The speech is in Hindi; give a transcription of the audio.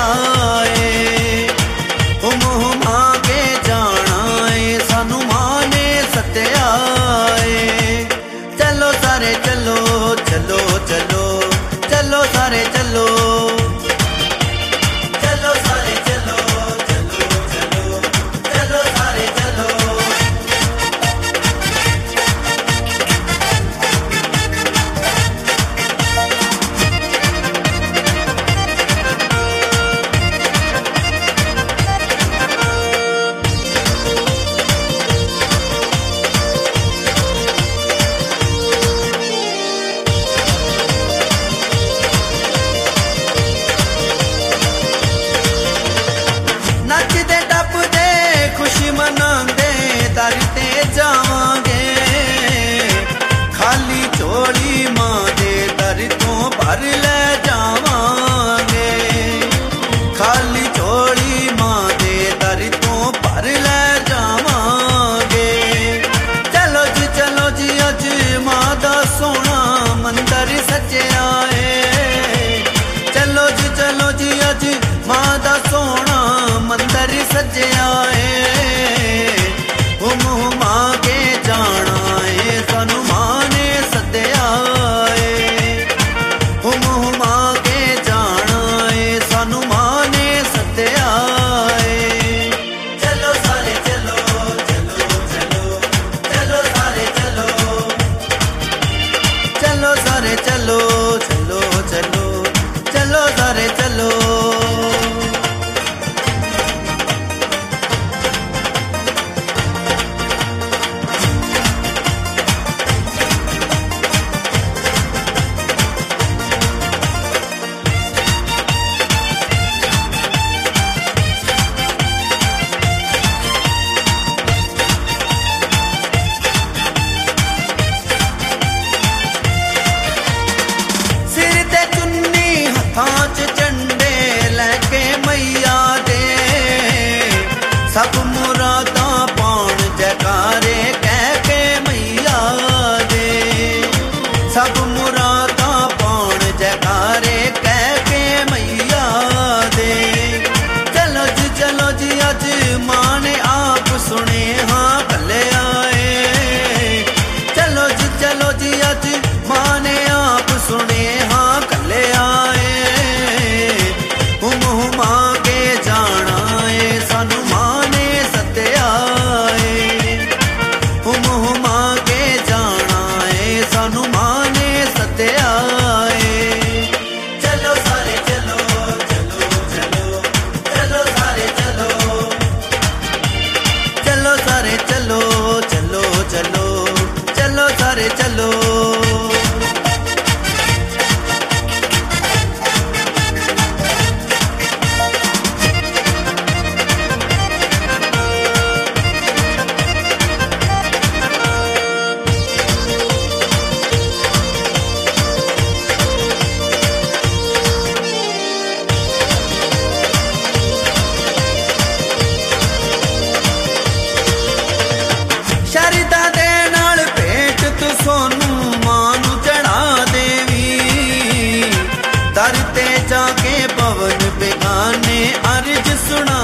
ਏ। ਮੁਹ ਮਾਂਗੇ ਜਾਣਾ ਏ ਸਾਨੂੰ ਮਾਂ ਨੇ ਸੱਦਿਆ ਏ। ਚਲੋ ਸਾਰੇ ਚਲੋ ਚਲੋ ਚਲੋ चलो सारे चलो चलो सारे चलो चलो चलो चलो सारे चलो। नचदे टपदे खुशी मनांदे दर ते जावांगे। खाली झोली मां दे दर तो भर ले जावांगे। खाली झोली मां दे दर तो भर ले जावांगे। चलो जी अज मां दा सोना मंदिर सजया ए। चलो जी अज मां दा सोना मंदिर सजया ए। मुह मांगे जाना ए सानू मां ने सद्दिया ए। मुह मांगे जाना ए सानू मां ने सद्दिया ए। चलो सारे चलो चलो चलो चलो सारे चलो चलो सारे चलो चलो चलो चलो सारे चलो। सब मुरादां पाउण जयकारे कह के मैया दे। सब मुरादां पाउण जयकारे कह के मैया दे। चलो जी अज मां ने आप सुने हाँ कले आए। चलो जी अज मां ने आप सुने हाँ कले आए। मुह मांगे जाना ए सानू मां ने सद्दिया ए। मुह मांगे जाना ए सानू मां ने सद्दिया ए। चलो सारे चलो चलो चलो चलो सारे चलो चलो सारे चलो चलो चलो चलो सारे चलो। शरदा दे नाल भेंट तू सोनू मां नू चढ़ा देवी। दर ते जाके पवन बेगाने अर्ज सुना